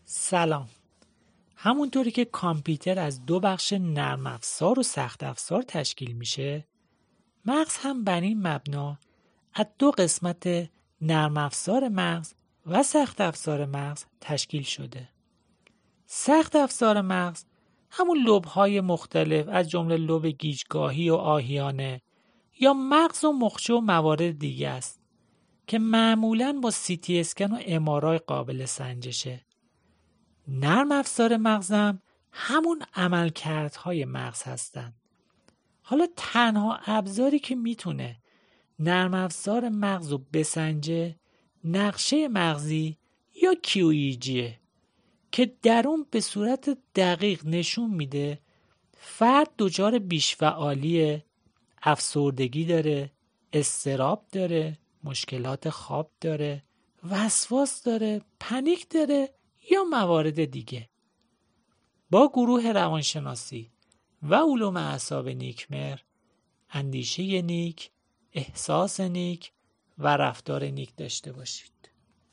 سلام. همونطوری که کامپیوتر از دو بخش نرم افزار و سخت افزار تشکیل میشه، مغز هم بر این مبنا از دو قسمت نرم افزار مغز و سخت افزار مغز تشکیل شده. سخت افزار مغز همون لوب‌های مختلف از جمله لوب گیجگاهی و آهیانه یا مغز و مخچه و موارد دیگه است که معمولاً با سی تی اسکن و ام‌آرآی قابل سنجشه. نرم افزار مغزم همون عملکردهای مغز هستن. حالا تنها ابزاری که میتونه نرم افزار مغز رو بسنجه نقشه مغزی یا QEEGه که در اون به صورت دقیق نشون میده فرد دچار بیش‌فعالیه، افسردگی داره، اضطراب داره، مشکلات خواب داره، وسواس داره، پنیک داره یا موارد دیگه. با گروه روانشناسی و علوم اعصاب نیکمر، اندیشه نیک، احساس نیک و رفتار نیک داشته باشید.